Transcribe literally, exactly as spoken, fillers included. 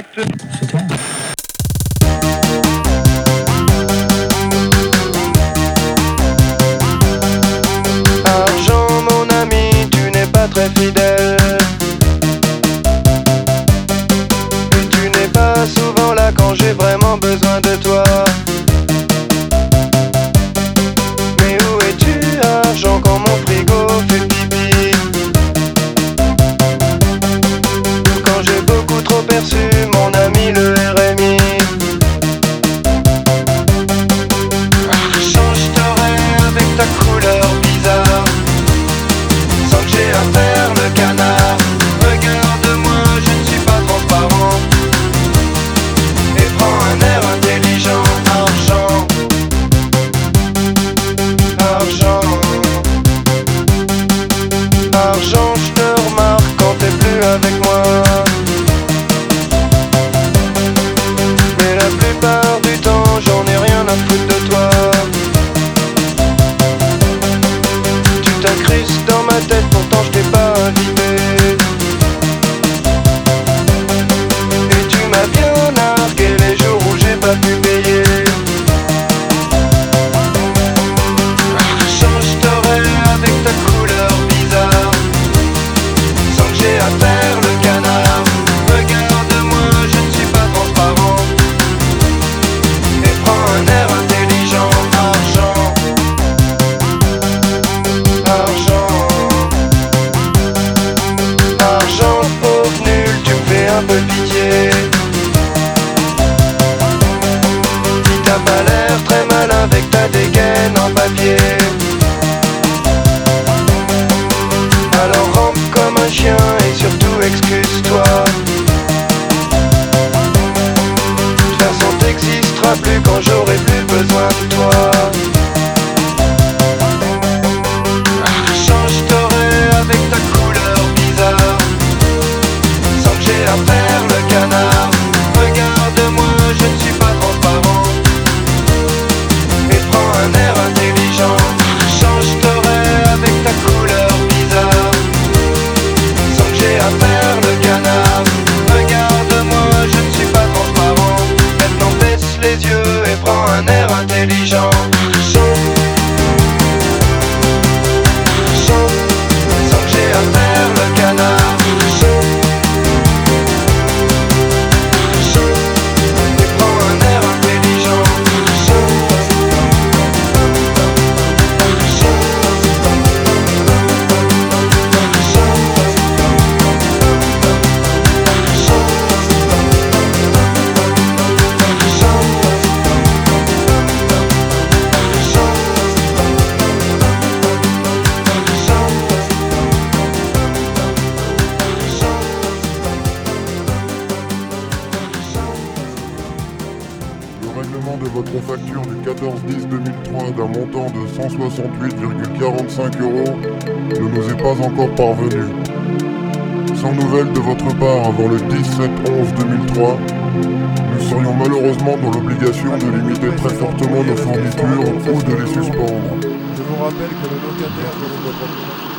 C'est toi. Argent, mon ami, tu n'es pas très fidèle. Et tu n'es pas souvent là quand j'ai vraiment besoin de toi. Mais où es-tu, argent, quand mon frigo fait pipi? Ou quand j'ai beaucoup trop perçu, mon ami le R M I. Argent, je t'aurai avec ta couleur bizarre, sans que j'ai à faire le canard. Regarde-moi, je ne suis pas transparent. Et prends un air intelligent. Argent, argent, argent, je te remarque quand t'es plus avec moi. Mais la plupart du temps, j'en ai rien à foutre de toi. Tu t'incrustes dans ma tête, pourtant je t'ai pas invité. Et tu m'as bien nargué les jours où j'ai pas pu payer. Argent, je t'aurai avec ta couleur bizarre, sans que j'ai à faire le canard. Regarde-moi, je ne suis pas transparent. Et prends un air intelligent. Argent, argent, argent, pauvre nul, tu me fais un peu pitié. Dis, t'as pas l'air très malin avec ta dégaine en papier. Alors rampe comme un chien et surtout excuse-toi. De toute façon t'existeras plus quand j'aurai plus besoin de toi. Argent, je t'aurai avec ta couleur bizarre, sans que j'ai à faire le canard. Regarde-moi, je ne suis pas transparent. Et prends un air intelligent. Argent, je t'aurai avec ta couleur bizarre, sans que j'ai à faire le canard. Regarde-moi, je ne suis pas transparent. Maintenant baisse les yeux et prends un air intelligent. Argent, argent, sans que j'ai à faire le canard. Argent, argent, et prends un air intelligent. Argent, argent, Le règlement de votre facture du quatorze dix deux mille trois d'un montant de cent soixante-huit virgule quarante-cinq euros ne nous est pas encore parvenu. Sans nouvelles de votre part avant le dix-sept onze deux mille trois, nous serions malheureusement dans l'obligation de limiter très fortement nos fournitures ou de les suspendre. Je vous rappelle que le locataire de votre